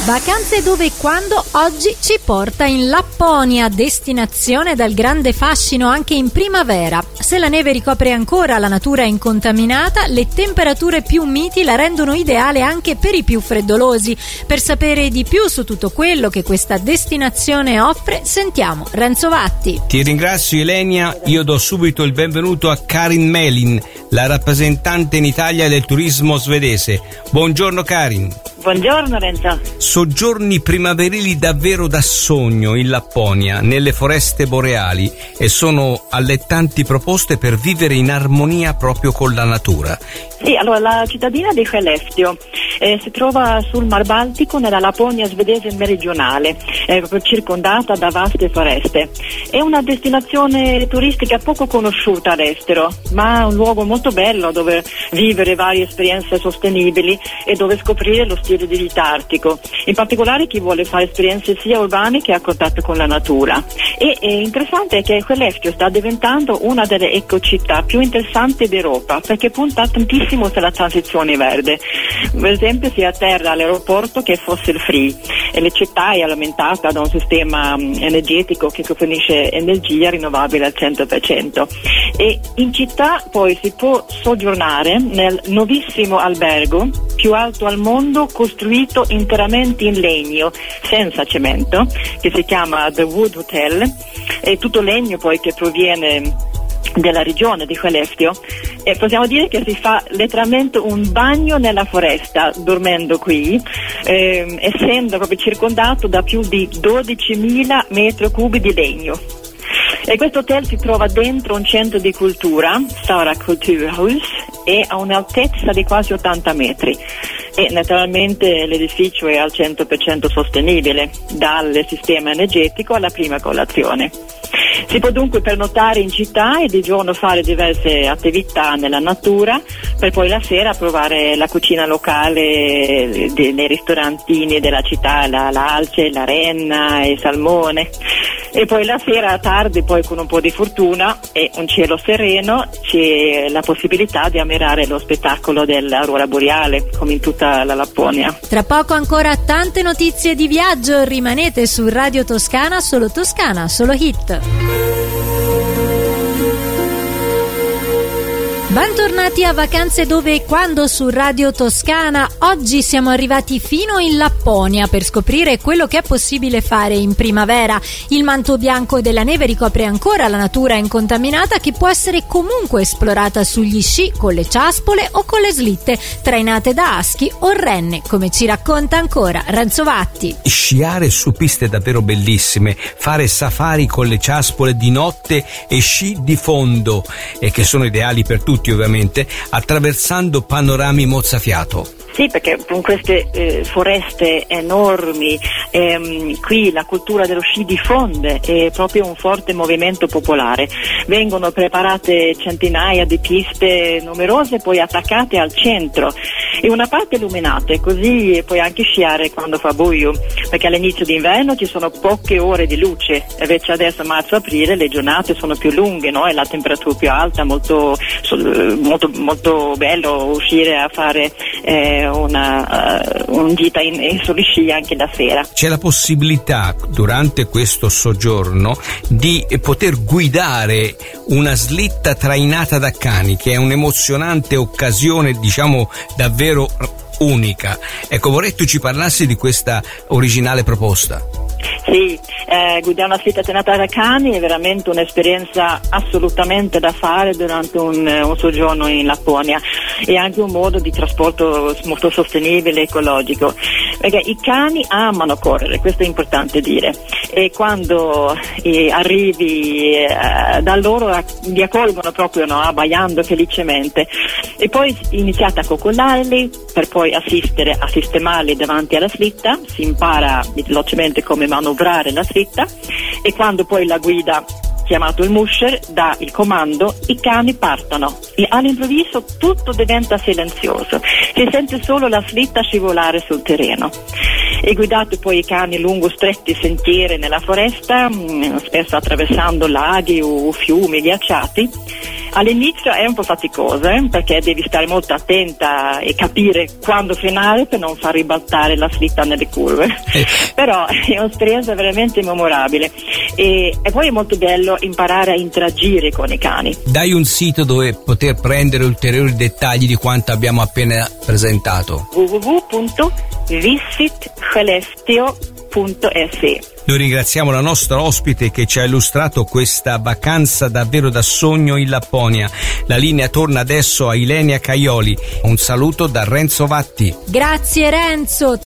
Vacanze dove e quando oggi ci porta in Lapponia, destinazione dal grande fascino anche in primavera. Se la neve ricopre ancora la natura incontaminata, le temperature più miti la rendono ideale anche per i più freddolosi. Per sapere di più su tutto quello che questa destinazione offre, sentiamo Renzo Vatti. Ti ringrazio Ilenia, io do subito il benvenuto a Karin Melin, la rappresentante in Italia del turismo svedese. Buongiorno Karin. Buongiorno Renzo. Soggiorni primaverili davvero da sogno in Lapponia, nelle foreste boreali, e sono allettanti proposte per vivere in armonia proprio con la natura. Sì, allora la cittadina di Skellefteå si trova sul Mar Baltico nella Lapponia svedese meridionale, proprio circondata da vaste foreste. È una destinazione turistica poco conosciuta all'estero, ma un luogo molto bello dove vivere varie esperienze sostenibili e dove scoprire lo stile di vita artico, in particolare chi vuole fare esperienze sia urbane che a contatto con la natura. E interessante è che Skellefteå sta diventando una delle ecocittà più interessanti d'Europa, perché punta tantissimo sulla transizione verde. Per esempio si atterra all'aeroporto che è fossil free e la città è alimentata da un sistema energetico che fornisce energia rinnovabile al 100%. E in città poi si può soggiornare nel nuovissimo albergo più alto al mondo, costruito interamente in legno, senza cemento, che si chiama The Wood Hotel. È tutto legno poi che proviene della regione di Skellefteå, e possiamo dire che si fa letteralmente un bagno nella foresta dormendo qui, essendo proprio circondato da più di 12.000 metri cubi di legno. E questo hotel si trova dentro un centro di cultura, Sara Kulturhus, e ha un'altezza di quasi 80 metri. E naturalmente l'edificio è al 100% sostenibile, dal sistema energetico alla prima colazione. Si può dunque pernottare in città e di giorno fare diverse attività nella natura, per poi la sera provare la cucina locale nei ristorantini della città, l'alce, la renna e il salmone. E poi la sera tardi, poi con un po' di fortuna e un cielo sereno, c'è la possibilità di ammirare lo spettacolo dell'aurora boreale, come in tutta la Lapponia. Tra poco ancora tante notizie di viaggio, rimanete su Radio Toscana, solo hit. Bentornati a Vacanze dove e quando su Radio Toscana. Oggi siamo arrivati fino in Lapponia per scoprire quello che è possibile fare in primavera. Il manto bianco della neve ricopre ancora la natura incontaminata, che può essere comunque esplorata sugli sci, con le ciaspole o con le slitte, trainate da aschi o renne, come ci racconta ancora Renzo Vatti. Sciare su piste davvero bellissime, fare safari con le ciaspole di notte e sci di fondo, e che sono ideali per tutti ovviamente, attraversando panorami mozzafiato. Sì, perché con queste foreste enormi, qui la cultura dello sci diffonde, è proprio un forte movimento popolare. Vengono preparate centinaia di piste numerose, poi attaccate al centro, e una parte illuminate, così puoi anche sciare quando fa buio, perché all'inizio d'inverno ci sono poche ore di luce, invece adesso marzo-aprile le giornate sono più lunghe, no? E la temperatura più alta, molto bello uscire a fare un gita sugli sci anche la sera. C'è la possibilità durante questo soggiorno di poter guidare una slitta trainata da cani, che è un'emozionante occasione, diciamo davvero unica. Ecco, vorrei tu ci parlassi di questa originale proposta. Sì, guidare una slitta trainata da cani è veramente un'esperienza assolutamente da fare durante un soggiorno in Lapponia. È anche un modo di trasporto molto sostenibile e ecologico, perché i cani amano correre, questo è importante dire, e quando arrivi da loro li accolgono proprio, no? Abbaiando felicemente, e poi iniziate a coccolarli per poi assistere a sistemarli davanti alla slitta. Si impara velocemente come manovrare la slitta, e quando poi la guida, chiamato il musher, dà il comando, i cani partono e all'improvviso tutto diventa silenzioso, si sente solo la slitta scivolare sul terreno. E guidate poi i cani lungo stretti sentieri nella foresta, spesso attraversando laghi o fiumi ghiacciati, All'inizio è un po' faticoso, perché devi stare molto attenta e capire quando frenare per non far ribaltare la slitta nelle curve. Però è un'esperienza veramente memorabile e poi è molto bello imparare a interagire con i cani. Dai un sito dove poter prendere ulteriori dettagli di quanto abbiamo appena presentato. www.visitcelestio.se. Noi ringraziamo la nostra ospite che ci ha illustrato questa vacanza davvero da sogno in Lapponia. La linea torna adesso a Ilenia Caioli. Un saluto da Renzo Vatti. Grazie Renzo.